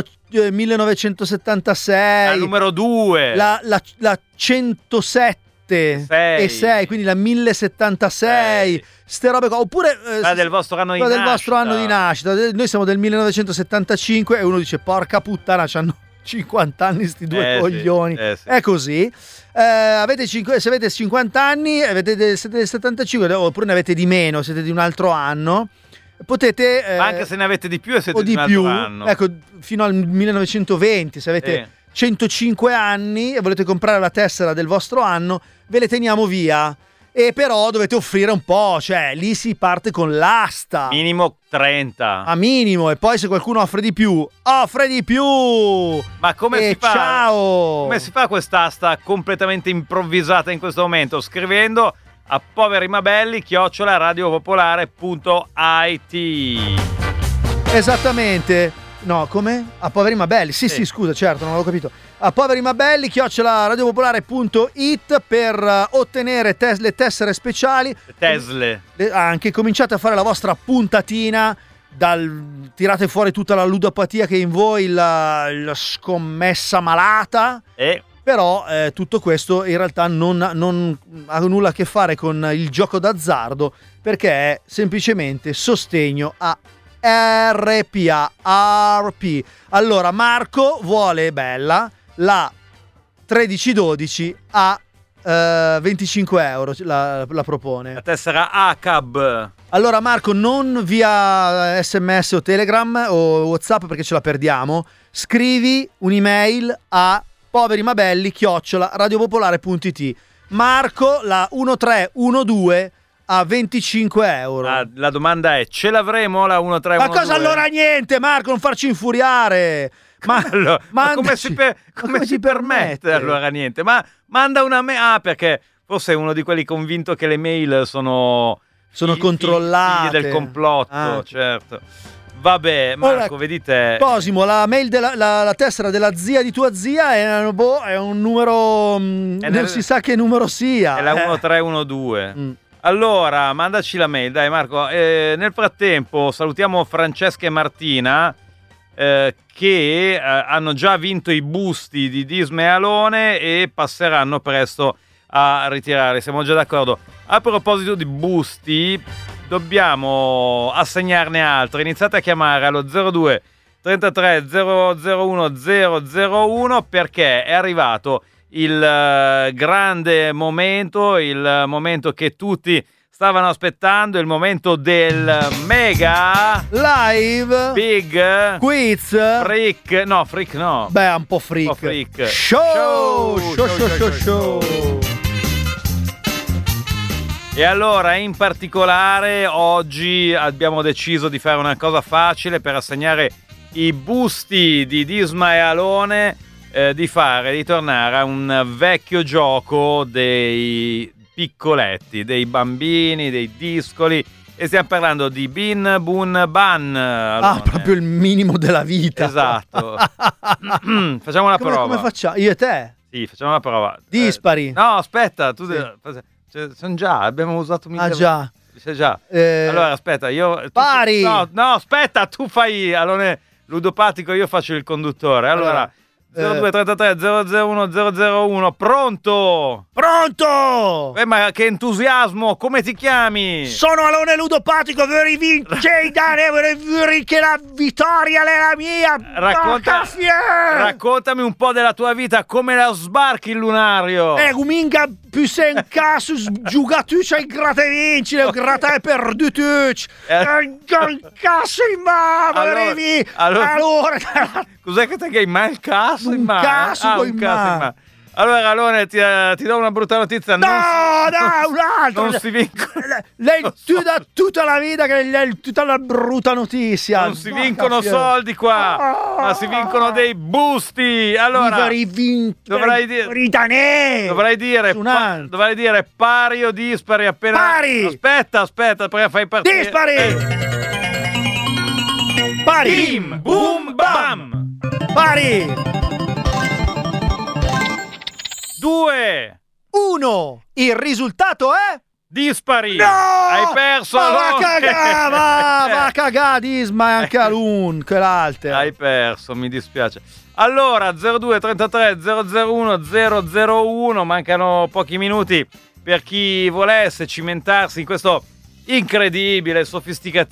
Speaker 5: 1976,
Speaker 4: la numero 2,
Speaker 5: la 107 e 6, quindi la 1076, ste robe qua. Oppure
Speaker 4: del vostro anno
Speaker 5: di nascita. Noi siamo del 1975 e uno dice porca puttana, ci 50 anni sti due coglioni.
Speaker 4: Sì.
Speaker 5: È così. Se avete 50 anni, siete del 75, oppure ne avete di meno, siete di un altro anno, potete...
Speaker 4: Ma anche se ne avete di più e siete
Speaker 5: o di
Speaker 4: un
Speaker 5: più,
Speaker 4: altro anno.
Speaker 5: ecco, fino al 1920, se avete 105 anni e volete comprare la tessera del vostro anno, ve le teniamo via. E però dovete offrire un po', cioè lì si parte con l'asta.
Speaker 4: Minimo 30.
Speaker 5: A minimo, e poi se qualcuno offre di più, offre di più!
Speaker 4: Ma come si fa?
Speaker 5: Ciao!
Speaker 4: Come si fa quest'asta completamente improvvisata in questo momento? Scrivendo a poverimabelli@radiopopolare.it.
Speaker 5: Esattamente. No, come? A Poveri Mabelli. Sì, scusa, certo, non avevo capito. A poverimabelli@radiopopolare.it per ottenere le tessere speciali.
Speaker 4: Tesle.
Speaker 5: Anche cominciate a fare la vostra puntatina, tirate fuori tutta la ludopatia che è in voi, la scommessa malata. Però tutto questo in realtà non ha nulla a che fare con il gioco d'azzardo, perché è semplicemente sostegno a RP. Allora Marco vuole, bella, la 1312 a 25 euro la propone.
Speaker 4: La tessera ACAB.
Speaker 5: Allora Marco, non via SMS o Telegram o WhatsApp perché ce la perdiamo. Scrivi un'email a poverimabelli@radiopopolare.it. Marco, la 1312 a 25 euro.
Speaker 4: La domanda è: ce l'avremo la 1312?
Speaker 5: Ma cosa allora niente, Marco, non farci infuriare. Ma
Speaker 4: come si permette allora niente? Ma manda una mail. Perché forse è uno di quelli convinto che le mail sono
Speaker 5: controllate,
Speaker 4: figli del complotto, certo. Vabbè, Marco,
Speaker 5: ora,
Speaker 4: vedi te.
Speaker 5: Cosimo, la mail la tessera della zia di tua zia è un numero non si sa che numero sia.
Speaker 4: È la 1312. Allora, mandaci la mail, dai Marco. Nel frattempo salutiamo Francesca e Martina che hanno già vinto i busti di Disma e Alone e passeranno presto a ritirare. Siamo già d'accordo. A proposito di busti, dobbiamo assegnarne altri. Iniziate a chiamare allo 02 33 001 001 perché è arrivato il grande momento, il momento che tutti stavano aspettando, il momento del mega
Speaker 5: live
Speaker 4: big
Speaker 5: quiz
Speaker 4: freak no.
Speaker 5: Beh, un po' freak. Show.
Speaker 4: E allora, in particolare, oggi abbiamo deciso di fare una cosa facile per assegnare i busti di Disma e Alone, di tornare a un vecchio gioco dei piccoletti, dei bambini, dei discoli, e stiamo parlando di Bin Bun Ban. Alone.
Speaker 5: Proprio il minimo della vita.
Speaker 4: Esatto. Facciamo una prova.
Speaker 5: Come facciamo? Io e te?
Speaker 4: Sì, facciamo una prova.
Speaker 5: Dispari.
Speaker 4: No, aspetta, tu
Speaker 5: sì.
Speaker 4: Sono già, abbiamo usato mille.
Speaker 5: Già.
Speaker 4: Sei già. Allora, aspetta,
Speaker 5: pari.
Speaker 4: No, aspetta, tu fai Alone ludopatico, io faccio il conduttore. Allora 0233 001 001. Pronto? Ma che entusiasmo, come ti chiami?
Speaker 5: Sono Alone ludopatico, vorrei vincere, vorrei che la vittoria è la mia.
Speaker 4: Raccontami un po' della tua vita, come la sbarchi il lunario?
Speaker 5: Cominca più sei in caso giocato c'hai gratta e vinci, le gratta e perduto. Caso in mano, allora.
Speaker 4: Cos'è che hai mai il caso in mano?
Speaker 5: Un caso in mano.
Speaker 4: Allora, Alone, ti do una brutta notizia.
Speaker 5: Un altro.
Speaker 4: Non si vincono.
Speaker 5: Lei da tutta la vita che è tutta la brutta notizia.
Speaker 4: Non si vincono soldi qua, ma si vincono dei busti. Allora, dovrai dire pari o dispari appena.
Speaker 5: Pari.
Speaker 4: Aspetta, perché fai partire.
Speaker 5: Dispari. Pari.
Speaker 4: Bim, boom, bam.
Speaker 5: Pari.
Speaker 4: 2,
Speaker 5: 1. Il risultato è
Speaker 4: dispari.
Speaker 5: No!
Speaker 4: Hai perso.
Speaker 5: Va a cagare Disma e anche Alun, che l'altro.
Speaker 4: Hai perso, mi dispiace. Allora, 02 33 001 001, mancano pochi minuti per chi volesse cimentarsi in questo incredibile,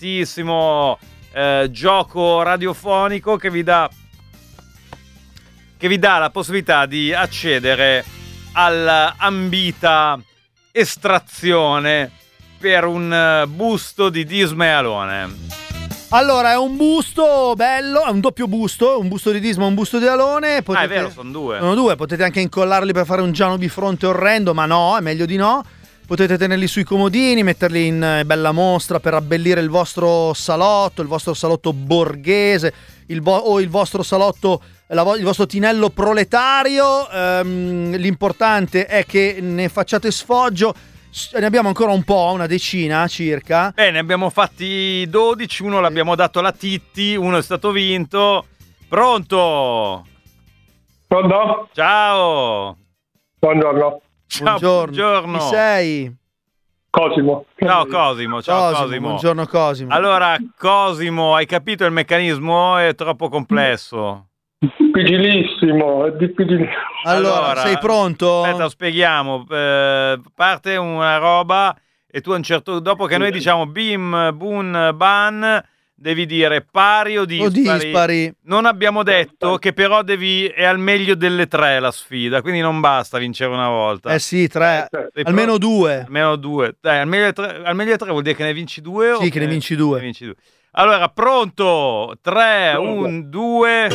Speaker 4: sofisticatissimo gioco radiofonico che vi dà che vi dà la possibilità di accedere all'ambita estrazione per un busto di Disma e Alone.
Speaker 5: Allora, è un busto bello, è un doppio busto, un busto di Disma e un busto di Alone.
Speaker 4: È vero, sono due.
Speaker 5: Sono due, potete anche incollarli per fare un Giano bifronte orrendo, ma no, è meglio di no. Potete tenerli sui comodini, metterli in bella mostra per abbellire il vostro salotto borghese, il vostro salotto, il vostro tinello proletario. L'importante è che ne facciate sfoggio. Ne abbiamo ancora un po', una decina circa.
Speaker 4: Ne abbiamo fatti 12, uno l'abbiamo dato alla Titti, uno è stato vinto. Pronto?
Speaker 9: Pronto?
Speaker 4: Ciao.
Speaker 9: Buongiorno.
Speaker 4: Ciao, buongiorno.
Speaker 5: Chi sei?
Speaker 9: Cosimo.
Speaker 4: Ciao Cosimo, ciao Cosimo.
Speaker 5: Buongiorno Cosimo.
Speaker 4: Allora, Cosimo, hai capito il meccanismo? È troppo complesso.
Speaker 9: Difficilissimo, è difficilissimo.
Speaker 5: Allora, sei pronto?
Speaker 4: Aspetta, spieghiamo. Parte una roba e tu dopo che noi diciamo bim, bun, ban, devi dire pari o dispari. Non abbiamo detto che però è al meglio delle tre la sfida, quindi non basta vincere una volta.
Speaker 5: Sì, tre. Almeno due.
Speaker 4: Almeno due. Al meglio delle tre vuol dire che ne vinci due?
Speaker 5: Sì, che ne vinci due.
Speaker 4: Allora, pronto? 3, 1, 2.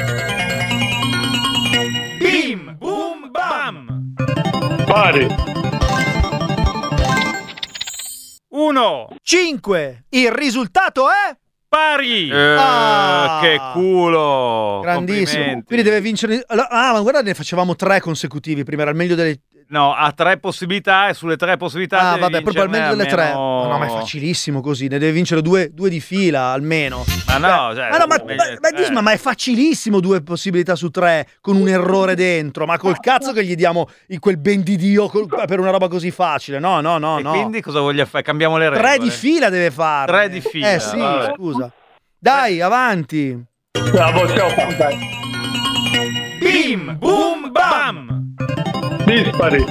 Speaker 4: Bim, boom, bam.
Speaker 9: Pari.
Speaker 5: 1, 5. Il risultato è
Speaker 4: pari. Che culo.
Speaker 5: Grandissimo. Quindi deve vincere. Ma guarda, ne facevamo 3 consecutivi prima, era il meglio delle.
Speaker 4: No, ha 3 possibilità e sulle 3 possibilità
Speaker 5: vabbè, proprio al meglio delle 3. No, ma è facilissimo così, ne deve vincere due di fila almeno.
Speaker 4: Ma no,
Speaker 5: ma è facilissimo 2 possibilità su 3 con un errore dentro, ma col cazzo che gli diamo quel ben di Dio per una roba così facile. No.
Speaker 4: Quindi cosa voglio fare? Cambiamo le regole.
Speaker 5: 3 di fila deve fare.
Speaker 4: 3 di fila.
Speaker 5: Sì, scusa. Dai, avanti.
Speaker 9: La possiamo fare.
Speaker 4: Bim, boom, bam.
Speaker 9: Dispari.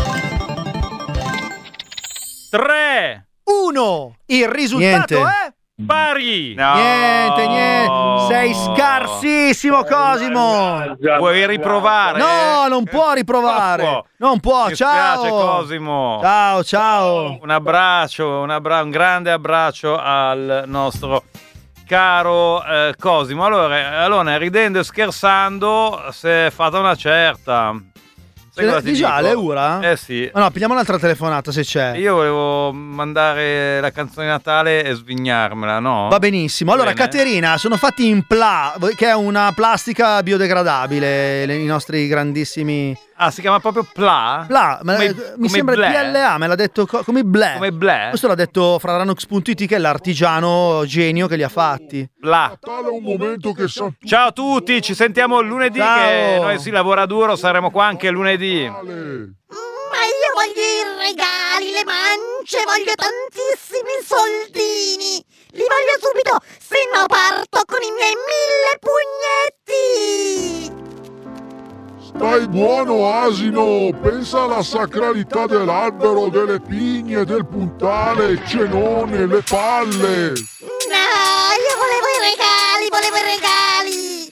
Speaker 5: 3, 1. Il risultato è
Speaker 4: pari.
Speaker 5: No. Niente. Sei scarsissimo, Cosimo.
Speaker 4: Vuoi riprovare?
Speaker 5: No, non può riprovare. Non può. Ciao.
Speaker 4: Mi spiace, Cosimo.
Speaker 5: Ciao.
Speaker 4: Un abbraccio, un grande abbraccio al nostro caro Cosimo. Allora, ridendo e scherzando, si è fatta una certa.
Speaker 5: Di già l'eura?
Speaker 4: Sì.
Speaker 5: No, pigliamo un'altra telefonata se c'è.
Speaker 4: Io volevo mandare la canzone di Natale e svignarmela, no?
Speaker 5: Va benissimo. Allora, bene. Caterina, sono fatti in che è una plastica biodegradabile, i nostri grandissimi.
Speaker 4: Ah, si chiama proprio PLA?
Speaker 5: Mi sembra PLA, me l'ha detto come Blè. Questo l'ha detto fra Rannox.it, che è l'artigiano genio che li ha fatti.
Speaker 4: PLA.
Speaker 2: Un momento che
Speaker 4: Ciao a tutti, ci sentiamo lunedì.
Speaker 5: Ciao.
Speaker 4: Che noi si lavora duro, saremo qua anche lunedì.
Speaker 10: Ma io voglio i regali, le mance, voglio tantissimi soldini. Li voglio subito, se no parto con i miei 1000 pugnetti.
Speaker 2: Stai buono, asino! Pensa alla sacralità dell'albero, delle pigne, del puntale, il cenone, le palle!
Speaker 10: No, io volevo i regali!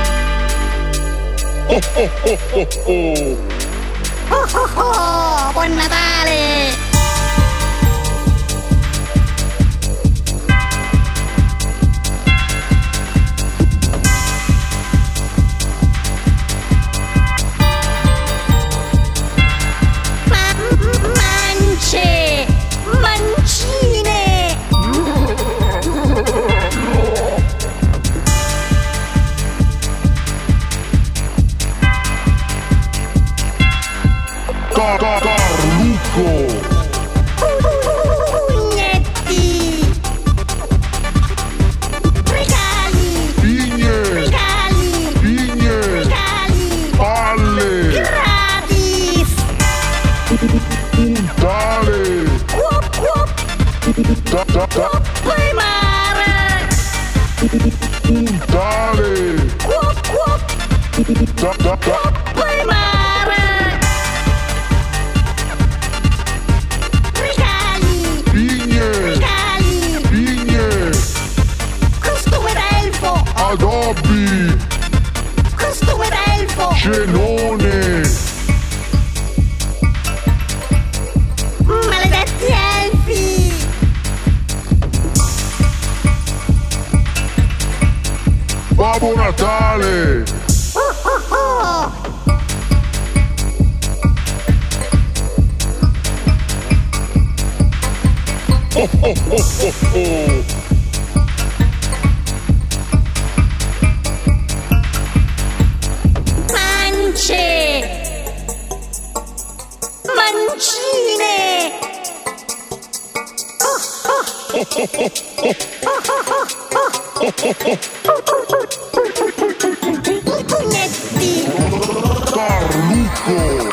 Speaker 10: Oh, buon Natale! Mancine!
Speaker 2: Carlucco!
Speaker 10: Pugnetti! Regali!
Speaker 2: Pigne! Palle!
Speaker 10: Gratis!
Speaker 2: Puntale!
Speaker 10: Puoi mare!
Speaker 2: Puntale!
Speaker 10: Puoi mare! Regali!
Speaker 2: Pigne!
Speaker 10: Costume d'elfo!
Speaker 2: Adobe!
Speaker 10: Costume d'elfo!
Speaker 2: Babbo Natale! Oh, oh, oh, oh, oh.
Speaker 10: Mance! Mancine! I pugnetti!
Speaker 2: Carlucco!